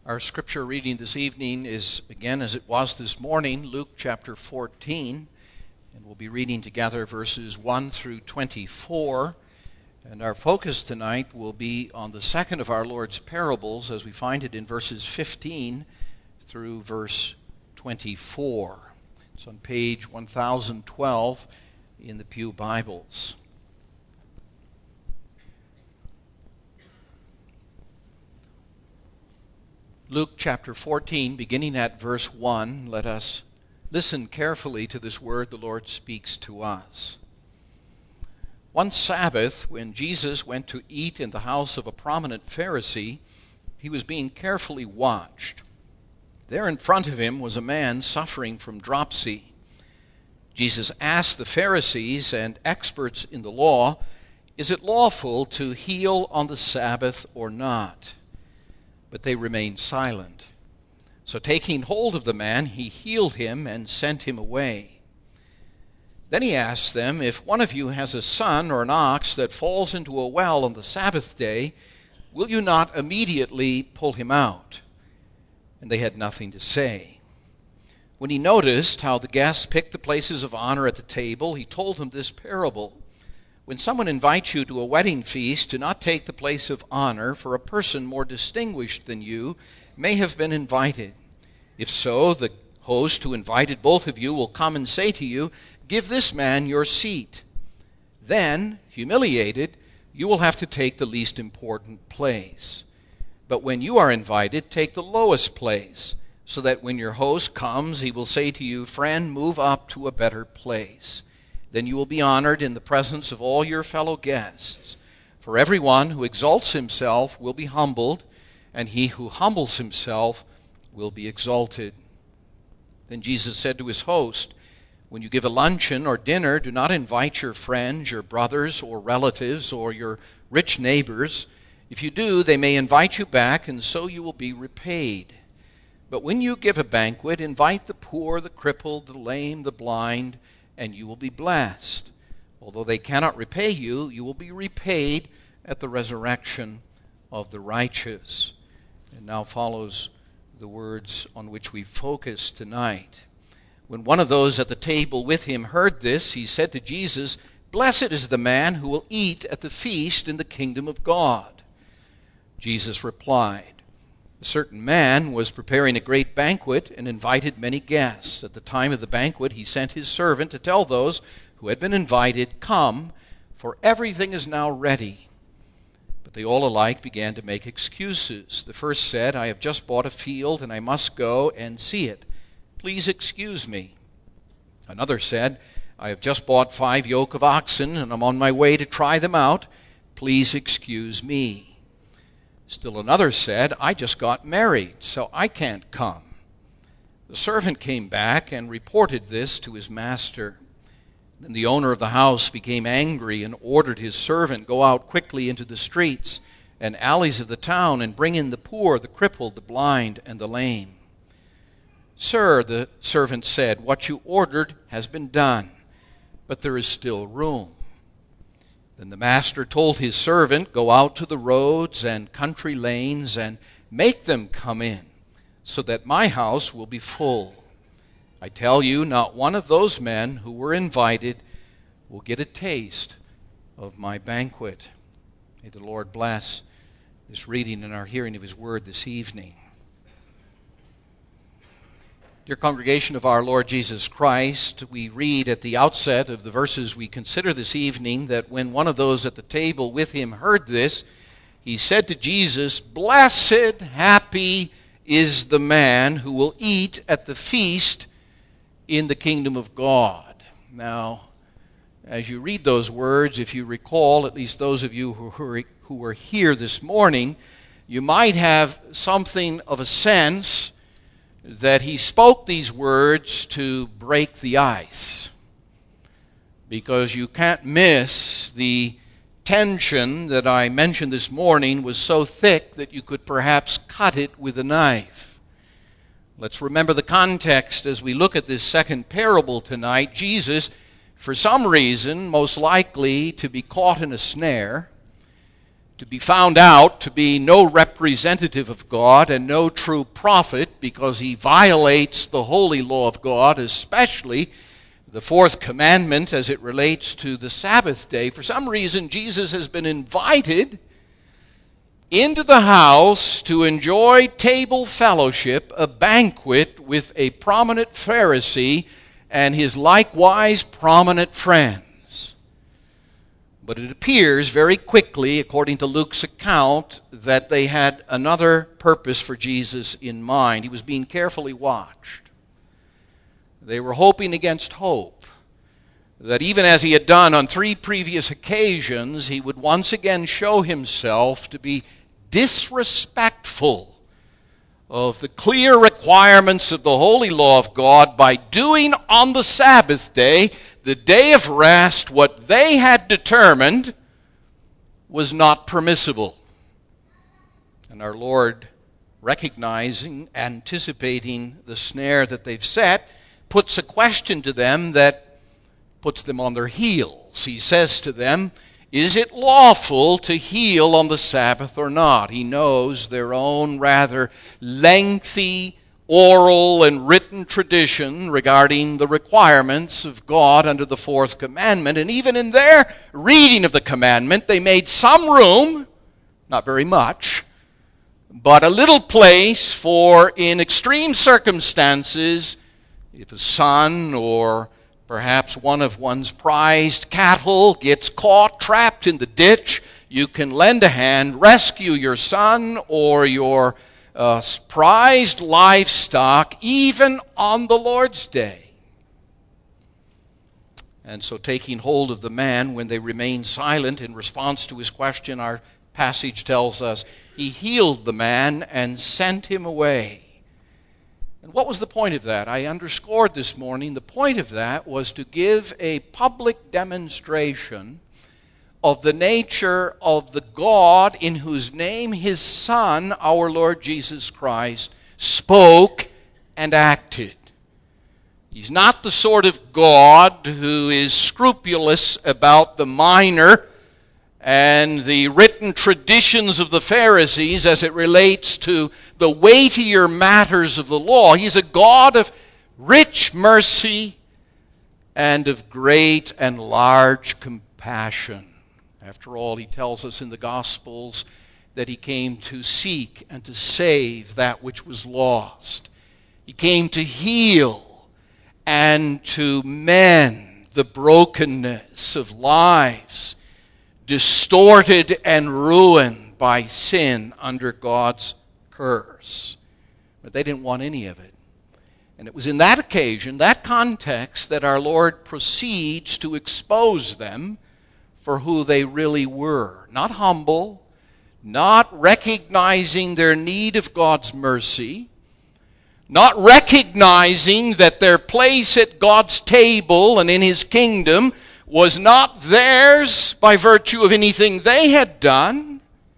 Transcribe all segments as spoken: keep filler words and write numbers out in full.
Our scripture reading this evening is, again, as it was this morning, Luke chapter fourteen. And we'll be reading together verses one through twenty-four. And our focus tonight will be on the second of our Lord's parables as we find it in verses fifteen through verse twenty-four. It's on page one thousand twelve in the Pew Bibles. Luke chapter fourteen, beginning at verse one, let us listen carefully to this word the Lord speaks to us. One Sabbath, when Jesus went to eat in the house of a prominent Pharisee, he was being carefully watched. There in front of him was a man suffering from dropsy. Jesus asked the Pharisees and experts in the law, "Is it lawful to heal on the Sabbath or not?" But they remained silent. So taking hold of the man, he healed him and sent him away. Then he asked them, "If one of you has a son or an ox that falls into a well on the Sabbath day, will you not immediately pull him out?" And they had nothing to say. When he noticed how the guests picked the places of honor at the table, he told them this parable. "When someone invites you to a wedding feast, do not take the place of honor, for a person more distinguished than you may have been invited. If so, the host who invited both of you will come and say to you, 'Give this man your seat.' Then, humiliated, you will have to take the least important place. But when you are invited, take the lowest place, so that when your host comes, he will say to you, 'Friend, move up to a better place.' Then you will be honored in the presence of all your fellow guests. For everyone who exalts himself will be humbled, and he who humbles himself will be exalted." Then Jesus said to his host, "When you give a luncheon or dinner, do not invite your friends, your brothers or relatives, or your rich neighbors. If you do, they may invite you back, and so you will be repaid. But when you give a banquet, invite the poor, the crippled, the lame, the blind, and you will be blessed. Although they cannot repay you, you will be repaid at the resurrection of the righteous." And now follows the words on which we focus tonight. When one of those at the table with him heard this, he said to Jesus, "Blessed is the man who will eat at the feast in the kingdom of God." Jesus replied, "A certain man was preparing a great banquet and invited many guests. At the time of the banquet, he sent his servant to tell those who had been invited, 'Come, for everything is now ready.' But they all alike began to make excuses. The first said, 'I have just bought a field and I must go and see it. Please excuse me.' Another said, 'I have just bought five yoke of oxen and I'm on my way to try them out. Please excuse me.' Still another said, 'I just got married, so I can't come.' The servant came back and reported this to his master. Then the owner of the house became angry and ordered his servant, 'Go out quickly into the streets and alleys of the town and bring in the poor, the crippled, the blind, and the lame.' 'Sir,' the servant said, 'what you ordered has been done, but there is still room.' Then the master told his servant, 'Go out to the roads and country lanes and make them come in, so that my house will be full. I tell you, not one of those men who were invited will get a taste of my banquet.'" May the Lord bless this reading and our hearing of his word this evening. Dear congregation of our Lord Jesus Christ, we read at the outset of the verses we consider this evening that when one of those at the table with him heard this, he said to Jesus, "Blessed, happy is the man who will eat at the feast in the kingdom of God." Now, as you read those words, if you recall, at least those of you who who were here this morning, you might have something of a sense that he spoke these words to break the ice, because you can't miss the tension that I mentioned this morning was so thick that you could perhaps cut it with a knife. Let's remember the context as we look at this second parable tonight. Jesus, for some reason, most likely to be caught in a snare, to be found out to be no representative of God and no true prophet because he violates the holy law of God, especially the fourth commandment as it relates to the Sabbath day. For some reason, Jesus has been invited into the house to enjoy table fellowship, a banquet with a prominent Pharisee and his likewise prominent friends. But it appears very quickly, according to Luke's account, that they had another purpose for Jesus in mind. He was being carefully watched. They were hoping against hope that even as he had done on three previous occasions, he would once again show himself to be disrespectful of the clear requirements of the holy law of God by doing on the Sabbath day, the day of rest, what they had determined was not permissible. And our Lord, recognizing, anticipating the snare that they've set, puts a question to them that puts them on their heels. He says to them, "Is it lawful to heal on the Sabbath or not?" He knows their own rather lengthy oral and written tradition regarding the requirements of God under the fourth commandment. And even in their reading of the commandment, they made some room, not very much, but a little place for, in extreme circumstances, if a son or perhaps one of one's prized cattle gets caught, trapped in the ditch, you can lend a hand, rescue your son or your uh, prized livestock, even on the Lord's day. And so taking hold of the man, when they remained silent in response to his question, our passage tells us, he healed the man and sent him away. And what was the point of that? I underscored this morning, the point of that was to give a public demonstration of the nature of the God in whose name his Son, our Lord Jesus Christ, spoke and acted. He's not the sort of God who is scrupulous about the minor and the written traditions of the Pharisees as it relates to the weightier matters of the law. He's a God of rich mercy and of great and large compassion. After all, he tells us in the Gospels that he came to seek and to save that which was lost. He came to heal and to mend the brokenness of lives distorted and ruined by sin under God's curse. But they didn't want any of it. And it was in that occasion, that context, that our Lord proceeds to expose them for who they really were. Not humble, not recognizing their need of God's mercy, not recognizing that their place at God's table and in his kingdom was not theirs by virtue of anything they had done,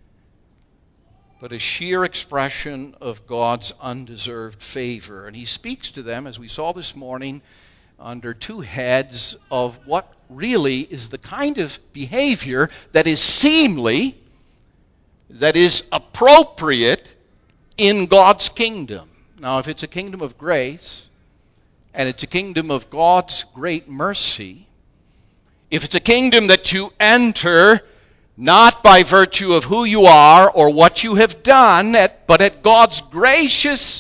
but a sheer expression of God's undeserved favor. And he speaks to them, as we saw this morning, under two heads of what really is the kind of behavior that is seemly, that is appropriate in God's kingdom. Now, if it's a kingdom of grace, and it's a kingdom of God's great mercy, if it's a kingdom that you enter not by virtue of who you are or what you have done, but at God's gracious,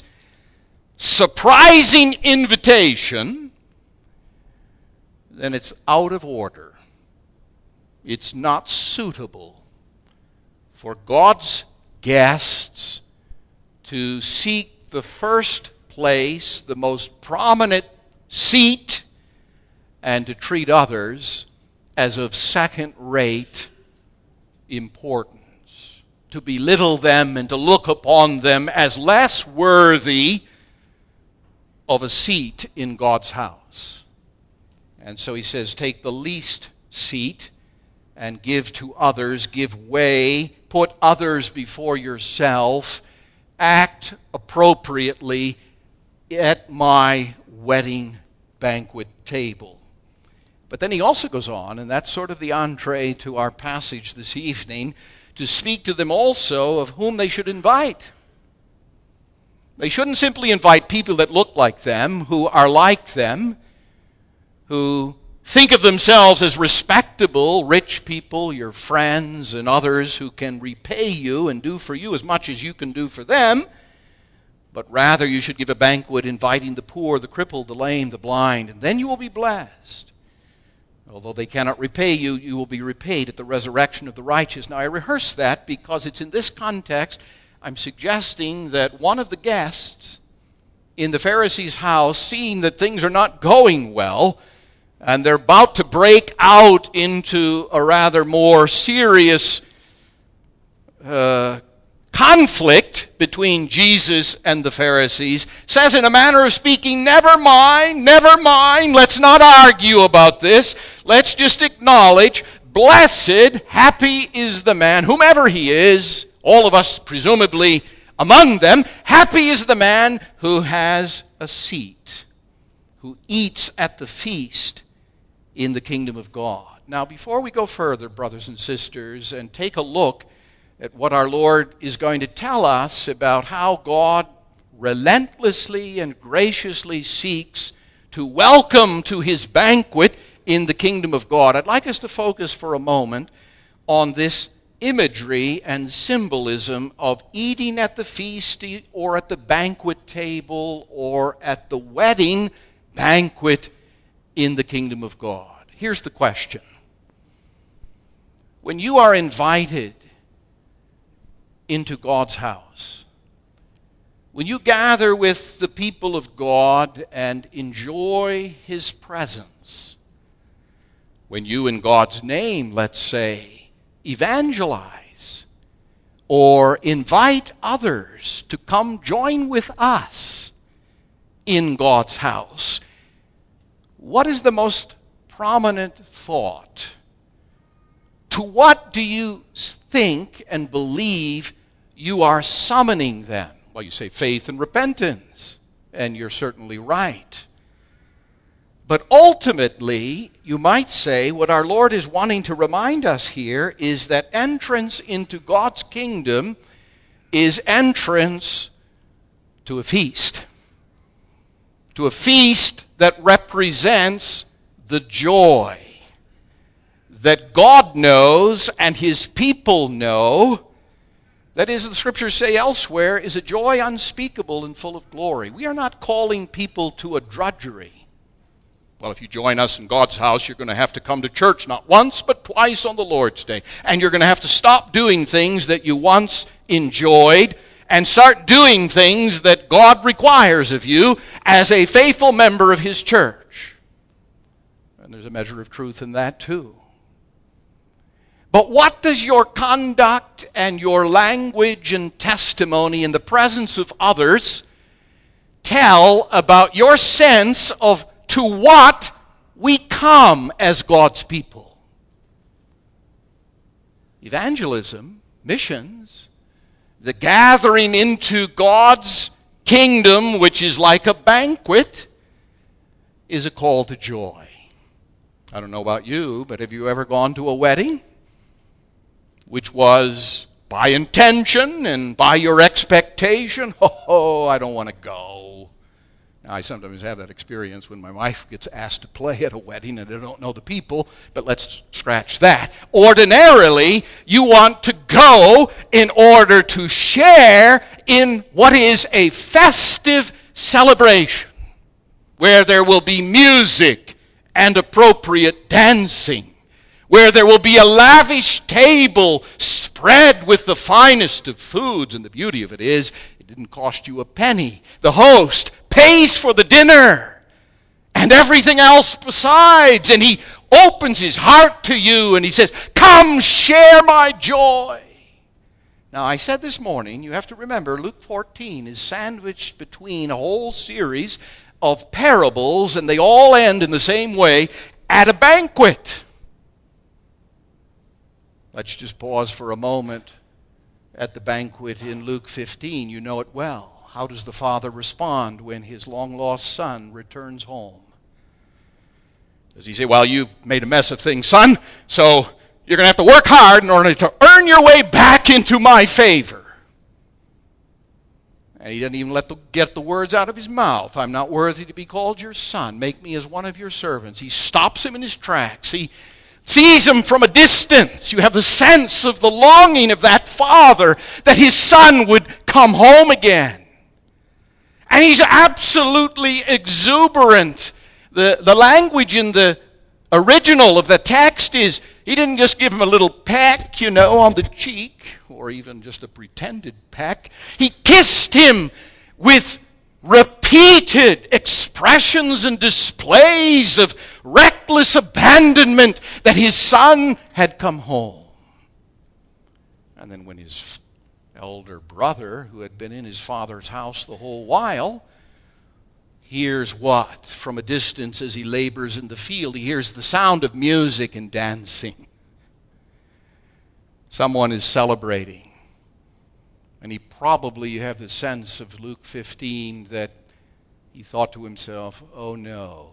surprising invitation, then it's out of order. It's not suitable for God's guests to seek the first place, the most prominent seat, and to treat others as of second-rate importance, to belittle them and to look upon them as less worthy of a seat in God's house. And so he says, take the least seat and give to others, give way, put others before yourself, act appropriately at my wedding banquet table. But then he also goes on, and that's sort of the entree to our passage this evening, to speak to them also of whom they should invite. They shouldn't simply invite people that look like them, who are like them, who think of themselves as respectable, rich people, your friends and others who can repay you and do for you as much as you can do for them. But rather you should give a banquet inviting the poor, the crippled, the lame, the blind, and then you will be blessed. Although they cannot repay you, you will be repaid at the resurrection of the righteous. Now I rehearse that because it's in this context I'm suggesting that one of the guests in the Pharisee's house, seeing that things are not going well, and they're about to break out into a rather more serious uh, conflict between Jesus and the Pharisees, says in a manner of speaking, never mind, never mind, let's not argue about this. Let's just acknowledge, blessed, happy is the man, whomever he is, all of us presumably among them, happy is the man who has a seat, who eats at the feast in the kingdom of God. Now, before we go further, brothers and sisters, and take a look at what our Lord is going to tell us about how God relentlessly and graciously seeks to welcome to his banquet in the kingdom of God, I'd like us to focus for a moment on this imagery and symbolism of eating at the feast or at the banquet table or at the wedding banquet in the kingdom of God. Here's the question. When you are invited into God's house, when you gather with the people of God and enjoy his presence, when you in God's name, let's say, evangelize or invite others to come join with us in God's house, what is the most prominent thought? To what do you think and believe you are summoning them? Well, you say faith and repentance, and you're certainly right. But ultimately, you might say what our Lord is wanting to remind us here is that entrance into God's kingdom is entrance to a feast. To a feast that represents the joy that God knows and his people know, that is, the scriptures say elsewhere, is a joy unspeakable and full of glory. We are not calling people to a drudgery. Well, if you join us in God's house, you're going to have to come to church not once, but twice on the Lord's Day. And you're going to have to stop doing things that you once enjoyed and start doing things that God requires of you as a faithful member of his church. And there's a measure of truth in that too. But what does your conduct and your language and testimony in the presence of others tell about your sense of to what we come as God's people? Evangelism, missions, the gathering into God's kingdom, which is like a banquet, is a call to joy. I don't know about you, but have you ever gone to a wedding which was by intention and by your expectation? Oh, I don't want to go. Now, I sometimes have that experience when my wife gets asked to play at a wedding and I don't know the people, but let's scratch that. Ordinarily, you want to go in order to share in what is a festive celebration, where there will be music and appropriate dancing, where there will be a lavish table spread with the finest of foods, and the beauty of it is, it didn't cost you a penny. The host pays for the dinner and everything else besides, and he opens his heart to you and he says, come share my joy. Now, I said this morning, you have to remember, Luke fourteen is sandwiched between a whole series of parables, and they all end in the same way, at a banquet. Let's just pause for a moment at the banquet in Luke fifteen. You know it well. How does the father respond when his long-lost son returns home? Does he say, well, you've made a mess of things, son, so You're going to have to work hard in order to earn your way back into my favor. And he doesn't even let the, get the words out of his mouth. I'm not worthy to be called your son. Make me as one of your servants. He stops him in his tracks. He sees him from a distance. You have the sense of the longing of that father that his son would come home again. And he's absolutely exuberant. The, the language in the original of the text is, he didn't just give him a little peck, you know, on the cheek, or even just a pretended peck. He kissed him with repeated expressions and displays of reckless abandonment that his son had come home. And then when his elder brother, who had been in his father's house the whole while, hears what? From a distance as he labors in the field, he hears the sound of music and dancing. Someone is celebrating. And he probably, you have the sense of Luke fifteen, that he thought to himself, oh no,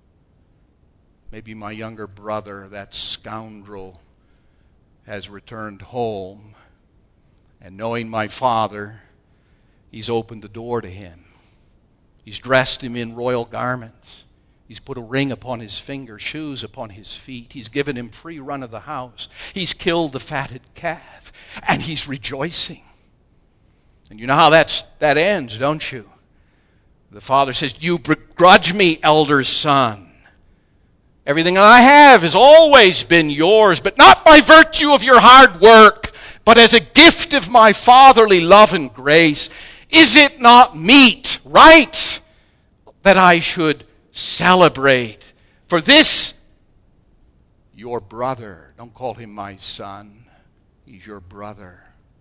maybe my younger brother, that scoundrel, has returned home. And knowing my father, he's opened the door to him. He's dressed him in royal garments. He's put a ring upon his finger, shoes upon his feet. He's given him free run of the house. He's killed the fatted calf, and he's rejoicing. And you know how that's, that ends, don't you? The father says, you begrudge me, elder son. Everything I have has always been yours, but not by virtue of your hard work, but as a gift of my fatherly love and grace. Is it not meet, right, that I should celebrate? For this, your brother, don't call him my son, he's your brother,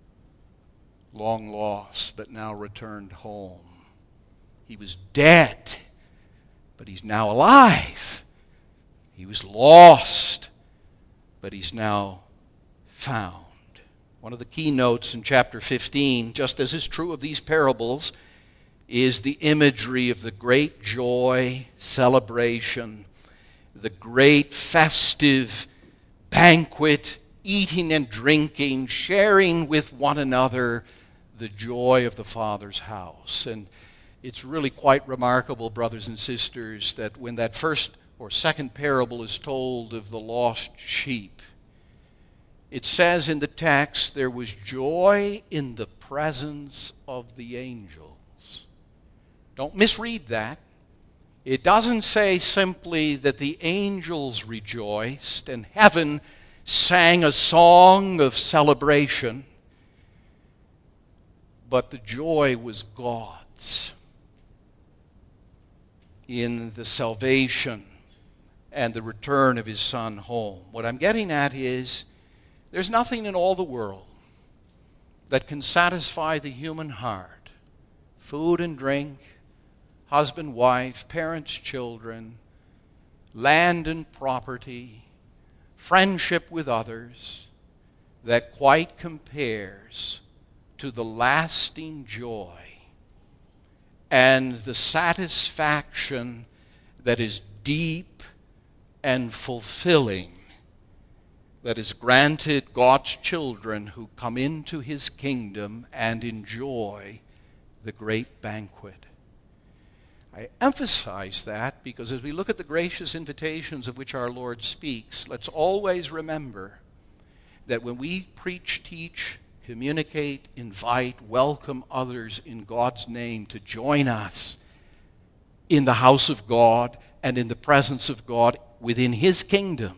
long lost, but now returned home. He was dead, but he's now alive. He was lost, but he's now found. One of the keynotes in chapter fifteen, just as is true of these parables, is the imagery of the great joy, celebration, the great festive banquet, eating and drinking, sharing with one another the joy of the Father's house. And it's really quite remarkable, brothers and sisters, that when that first or second parable is told of the lost sheep, it says in the text, there was joy in the presence of the angels. Don't misread that. It doesn't say simply that the angels rejoiced and heaven sang a song of celebration, but the joy was God's in the salvation and the return of his son home. What I'm getting at is, there's nothing in all the world that can satisfy the human heart. Food and drink, husband, wife, parents, children, land and property, friendship with others, that quite compares to the lasting joy and the satisfaction that is deep and fulfilling, that is granted God's children who come into his kingdom and enjoy the great banquet. I emphasize that because as we look at the gracious invitations of which our Lord speaks, let's always remember that when we preach, teach, communicate, invite, welcome others in God's name to join us in the house of God and in the presence of God within his kingdom,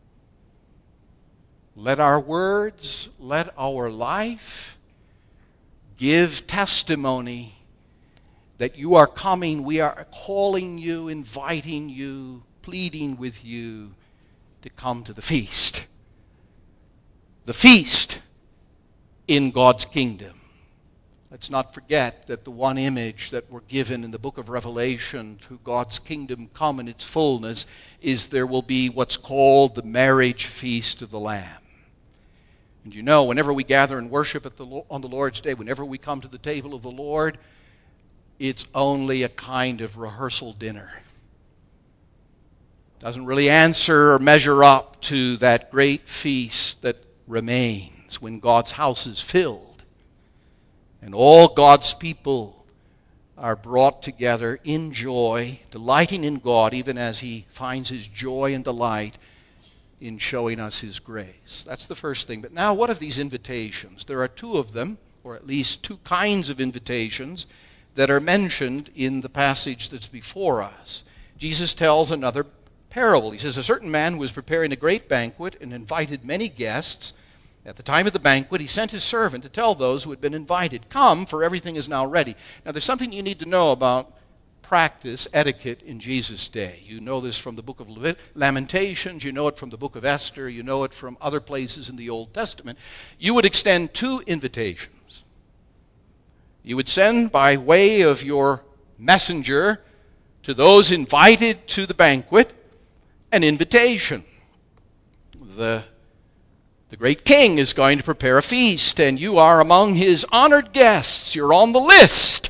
let our words, let our life give testimony that you are coming. We are calling you, inviting you, pleading with you to come to the feast. The feast in God's kingdom. Let's not forget that the one image that we're given in the book of Revelation to God's kingdom come in its fullness is there will be what's called the marriage feast of the Lamb. And you know, whenever we gather and worship at the, on the Lord's Day, whenever we come to the table of the Lord, it's only a kind of rehearsal dinner. Doesn't really answer or measure up to that great feast that remains when God's house is filled and all God's people are brought together in joy, delighting in God, even as He finds His joy and delight in showing us His grace. That's the first thing. But now, what of these invitations? There are two of them, or at least two kinds of invitations, that are mentioned in the passage that's before us. Jesus tells another parable. He says, a certain man was preparing a great banquet and invited many guests. At the time of the banquet, he sent his servant to tell those who had been invited, "Come, for everything is now ready." Now, there's something you need to know about practice, etiquette in Jesus' day. You know this from the book of Levit- Lamentations, you know it from the book of Esther, you know it from other places in the Old Testament. You would extend two invitations. You would send by way of your messenger to those invited to the banquet an invitation. The, the great king is going to prepare a feast, and you are among his honored guests. You're on the list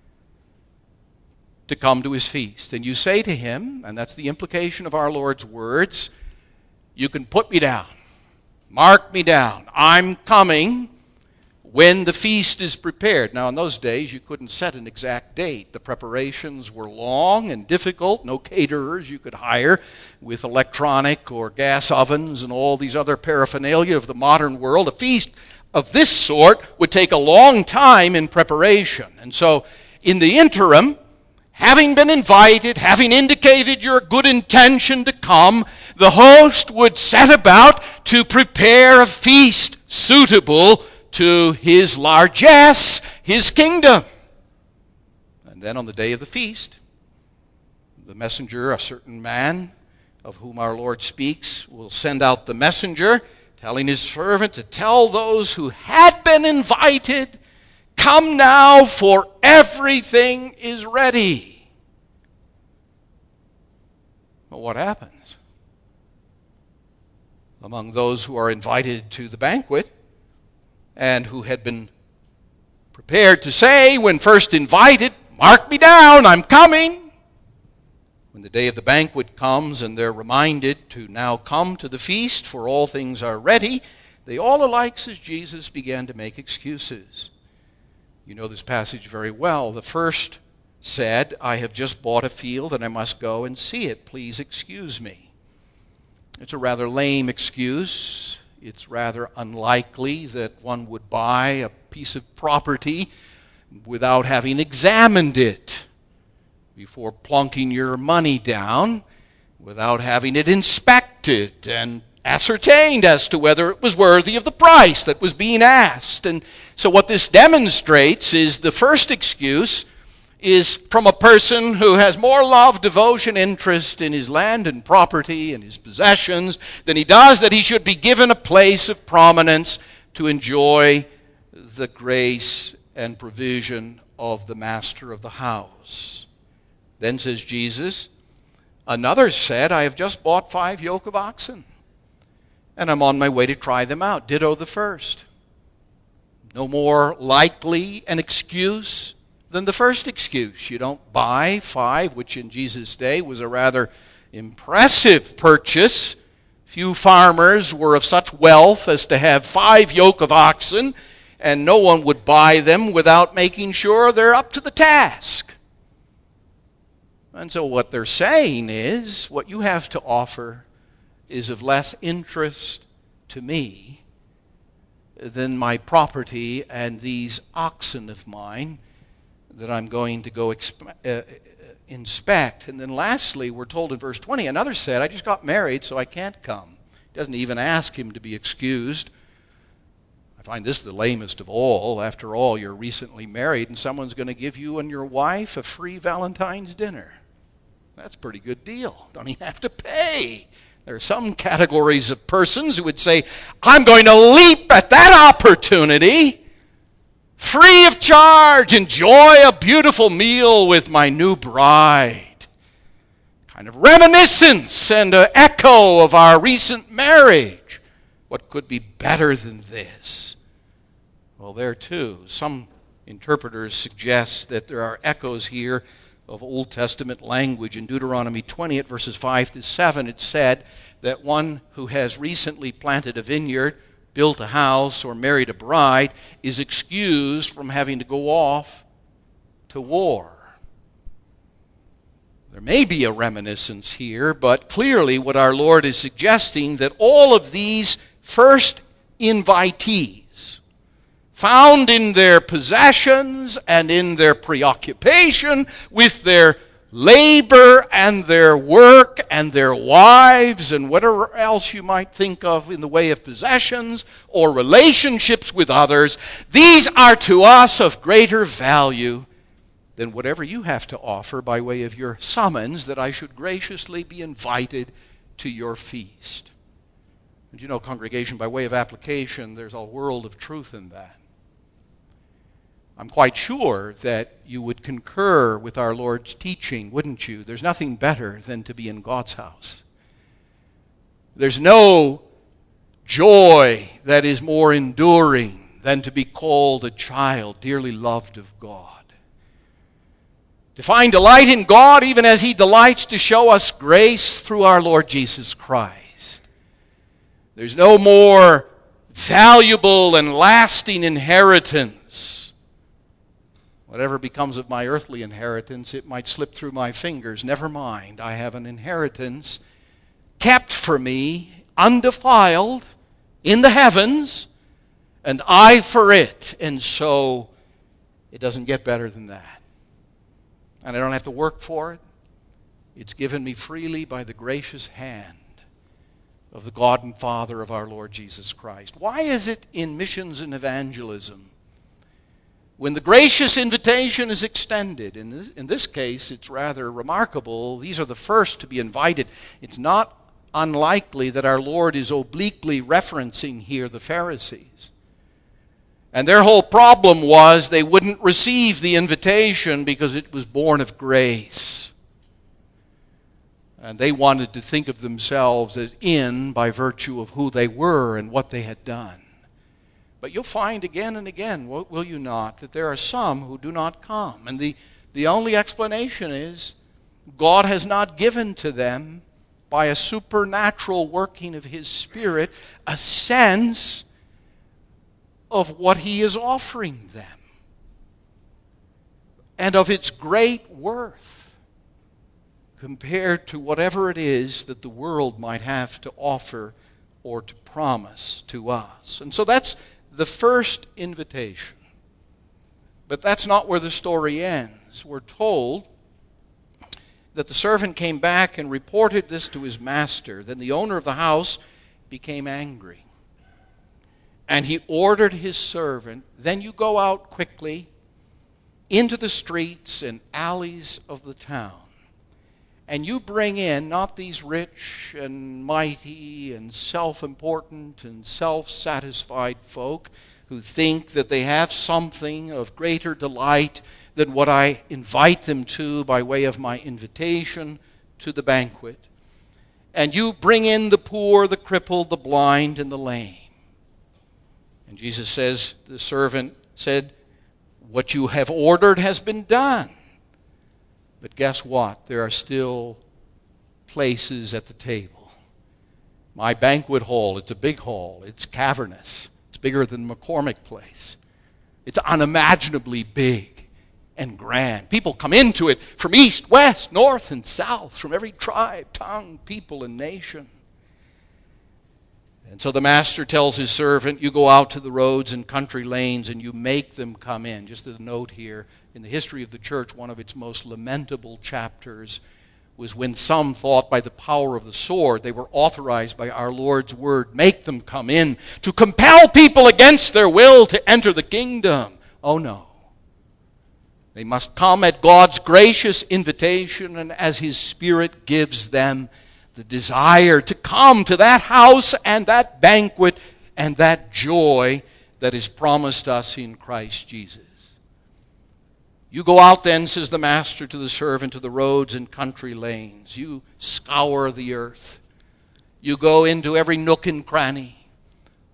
to come to his feast. And you say to him, and that's the implication of our Lord's words, you can put me down, mark me down. I'm coming when the feast is prepared. Now, in those days, you couldn't set an exact date. The preparations were long and difficult. No caterers you could hire with electronic or gas ovens and all these other paraphernalia of the modern world. A feast of this sort would take a long time in preparation. And so, in the interim, having been invited, having indicated your good intention to come, the host would set about to prepare a feast suitable to his largesse, his kingdom. And then on the day of the feast, the messenger, a certain man of whom our Lord speaks, will send out the messenger, telling his servant to tell those who had been invited, "Come now, for everything is ready." Well, what happens among those who are invited to the banquet and who had been prepared to say, when first invited, "Mark me down, I'm coming"? When the day of the banquet comes and they're reminded to now come to the feast, for all things are ready, they all alike, says Jesus, began to make excuses. You know this passage very well. The first said, "I have just bought a field and I must go and see it. Please excuse me." It's a rather lame excuse. It's rather unlikely that one would buy a piece of property without having examined it before plunking your money down, without having it inspected and ascertained as to whether it was worthy of the price that was being asked. And so what this demonstrates is the first excuse is from a person who has more love, devotion, interest in his land and property and his possessions than he does that he should be given a place of prominence to enjoy the grace and provision of the master of the house. Then says Jesus, another said, "I have just bought five yoke of oxen, and I'm on my way to try them out." Ditto the first. No more likely an excuse than the first excuse. You don't buy five, which in Jesus' day was a rather impressive purchase. Few farmers were of such wealth as to have five yoke of oxen, and no one would buy them without making sure they're up to the task. And so what they're saying is, what you have to offer is of less interest to me than my property and these oxen of mine that I'm going to go exp- uh, inspect. And then lastly, we're told in verse twenty, another said, "I just got married, so I can't come." He doesn't even ask him to be excused. I find this the lamest of all. After all, you're recently married and someone's going to give you and your wife a free Valentine's dinner. That's a pretty good deal. Don't even have to pay. There are some categories of persons who would say, "I'm going to leap at that opportunity. Free of charge, enjoy a beautiful meal with my new bride." Kind of reminiscence and an echo of our recent marriage. What could be better than this? Well, there too, some interpreters suggest that there are echoes here of Old Testament language. In Deuteronomy twenty, at verses five to seven, it said that one who has recently planted a vineyard, built a house, or married a bride is excused from having to go off to war. There may be a reminiscence here, but clearly what our Lord is suggesting, that all of these first invitees, found in their possessions and in their preoccupation with their labor and their work and their wives and whatever else you might think of in the way of possessions or relationships with others, these are to us of greater value than whatever you have to offer by way of your summons that I should graciously be invited to your feast. And you know, congregation, by way of application, there's a world of truth in that. I'm quite sure that you would concur with our Lord's teaching, wouldn't you? There's nothing better than to be in God's house. There's no joy that is more enduring than to be called a child dearly loved of God. To find delight in God even as He delights to show us grace through our Lord Jesus Christ. There's no more valuable and lasting inheritance. Whatever becomes of my earthly inheritance, it might slip through my fingers. Never mind, I have an inheritance kept for me, undefiled, in the heavens, and I for it. And so it doesn't get better than that. And I don't have to work for it. It's given me freely by the gracious hand of the God and Father of our Lord Jesus Christ. Why is it in missions and evangelism, when the gracious invitation is extended, in this, in this case it's rather remarkable, these are the first to be invited. It's not unlikely that our Lord is obliquely referencing here the Pharisees. And their whole problem was they wouldn't receive the invitation because it was born of grace. And they wanted to think of themselves as in by virtue of who they were and what they had done. But you'll find again and again, will you not, that there are some who do not come. And the, the only explanation is God has not given to them, by a supernatural working of His Spirit, a sense of what He is offering them and of its great worth compared to whatever it is that the world might have to offer or to promise to us. And so that's the first invitation. But that's not where the story ends. We're told that the servant came back and reported this to his master. Then the owner of the house became angry. And he ordered his servant, then you go out quickly into the streets and alleys of the town. And you bring in not these rich and mighty and self-important and self-satisfied folk who think that they have something of greater delight than what I invite them to by way of my invitation to the banquet. And you bring in the poor, the crippled, the blind, and the lame. And Jesus says, the servant said, what you have ordered has been done. But guess what? There are still places at the table. My banquet hall, it's a big hall. It's cavernous. It's bigger than McCormick Place. It's unimaginably big and grand. People come into it from east, west, north, and south, from every tribe, tongue, people, and nation. And so the master tells his servant, you go out to the roads and country lanes and you make them come in. Just a note here, in the history of the church, one of its most lamentable chapters was when some thought by the power of the sword they were authorized by our Lord's word, make them come in, to compel people against their will to enter the kingdom. Oh no. They must come at God's gracious invitation and as His Spirit gives them the desire to come to that house and that banquet and that joy that is promised us in Christ Jesus. You go out then, says the master to the servant, to the roads and country lanes. You scour the earth. You go into every nook and cranny.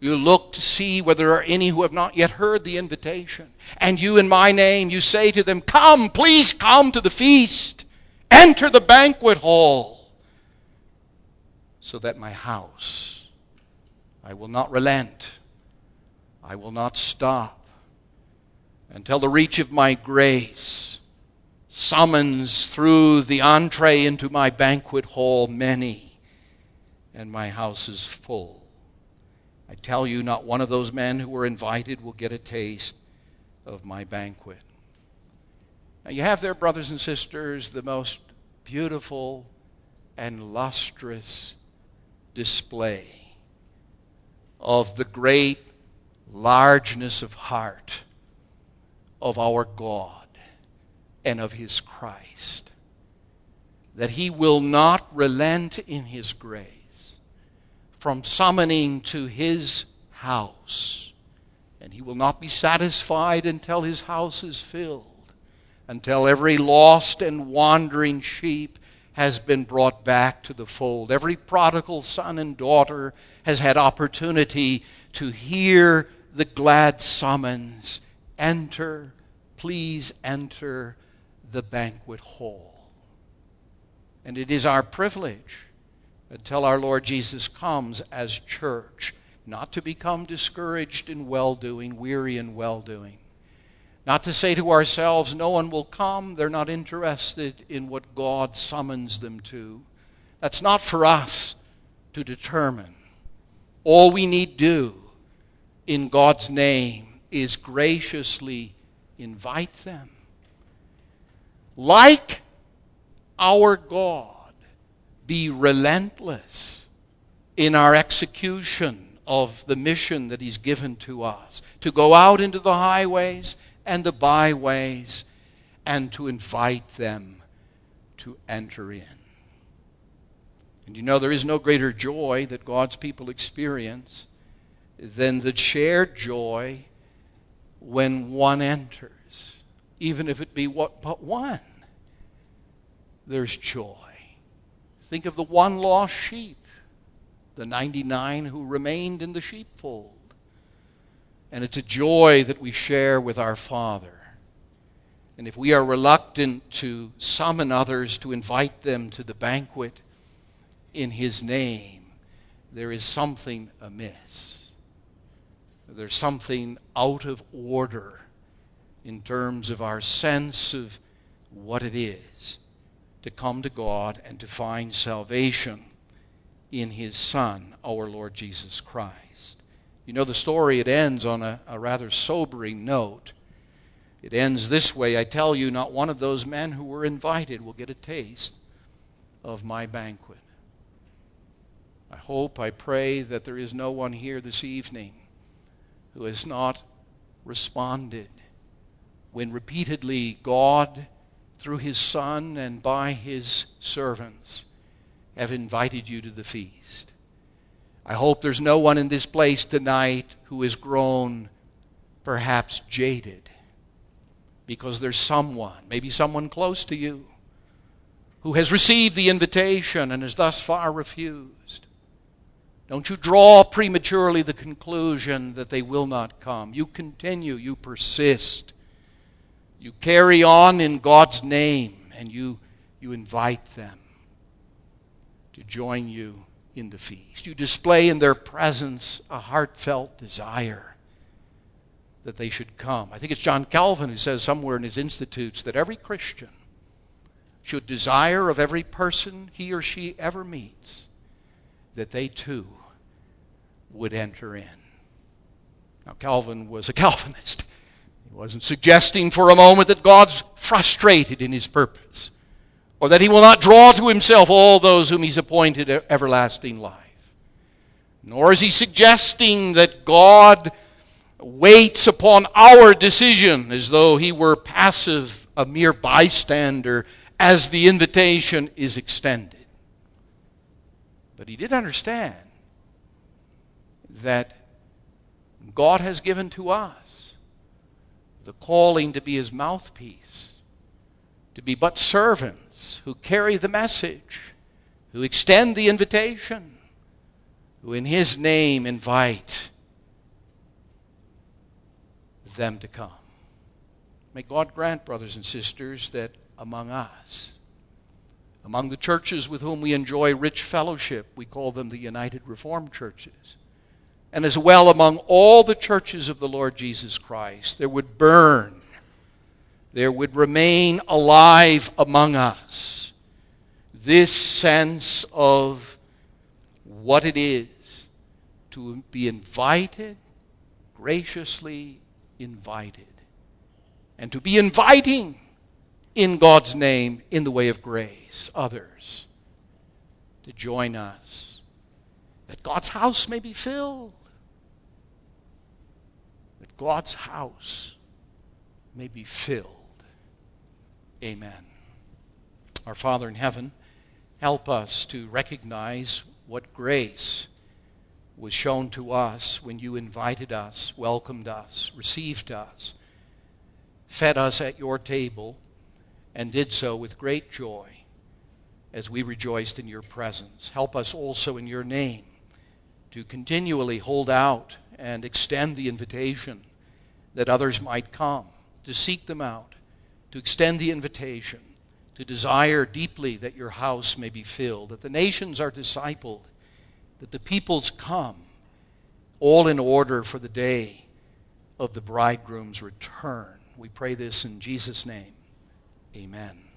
You look to see whether there are any who have not yet heard the invitation. And you, in my name, you say to them, come, please come to the feast. Enter the banquet hall. So that my house, I will not relent. I will not stop until the reach of my grace summons through the entree into my banquet hall many, and my house is full. I tell you, not one of those men who were invited will get a taste of my banquet. Now you have there, brothers and sisters, the most beautiful and lustrous display of the great largeness of heart of our God and of His Christ, that He will not relent in His grace from summoning to His house, and He will not be satisfied until His house is filled, until every lost and wandering sheep has been brought back to the fold. Every prodigal son and daughter has had opportunity to hear the glad summons, enter, please enter the banquet hall. And it is our privilege, until our Lord Jesus comes as church, not to become discouraged in well-doing, weary in well-doing. Not to say to ourselves, no one will come, they're not interested in what God summons them to. That's not for us to determine. All we need do in God's name is graciously invite them. Like our God, be relentless in our execution of the mission that He's given to us, to go out into the highways and the byways and to invite them to enter in. And you know, there is no greater joy that God's people experience than the shared joy when one enters, even if it be what but one. There's joy. Think of the one lost sheep, the ninety-nine who remained in the sheepfold. And it's a joy that we share with our Father. And if we are reluctant to summon others, to invite them to the banquet in His name, there is something amiss. There's something out of order in terms of our sense of what it is to come to God and to find salvation in His Son, our Lord Jesus Christ. You know the story, it ends on a, a rather sobering note. It ends this way, I tell you, not one of those men who were invited will get a taste of my banquet. I hope, I pray that there is no one here this evening who has not responded when repeatedly God, through His Son and by His servants, have invited you to the feast. I hope there's no one in this place tonight who has grown perhaps jaded because there's someone, maybe someone close to you, who has received the invitation and has thus far refused. Don't you draw prematurely the conclusion that they will not come. You continue, you persist. You carry on in God's name, and you, you invite them to join you in the feast. You display in their presence a heartfelt desire that they should come. I think it's John Calvin who says somewhere in his Institutes that every Christian should desire of every person he or she ever meets that they too would enter in. Now, Calvin was a Calvinist. He wasn't suggesting for a moment that God's frustrated in His purpose, or that He will not draw to Himself all those whom He's appointed everlasting life. Nor is He suggesting that God waits upon our decision as though He were passive, a mere bystander, as the invitation is extended. But He did understand that God has given to us the calling to be His mouthpiece, to be but servants who carry the message, who extend the invitation, who in His name invite them to come. May God grant, brothers and sisters, that among us, among the churches with whom we enjoy rich fellowship, we call them the United Reformed Churches, and as well among all the churches of the Lord Jesus Christ, there would burn, there would remain alive among us this sense of what it is to be invited, graciously invited, and to be inviting in God's name, in the way of grace, others to join us, that God's house may be filled, that God's house may be filled. Amen. Our Father in heaven, help us to recognize what grace was shown to us when you invited us, welcomed us, received us, fed us at your table, and did so with great joy as we rejoiced in your presence. Help us also in your name to continually hold out and extend the invitation that others might come, to seek them out, to extend the invitation, to desire deeply that your house may be filled, that the nations are discipled, that the peoples come, all in order for the day of the bridegroom's return. We pray this in Jesus' name. Amen.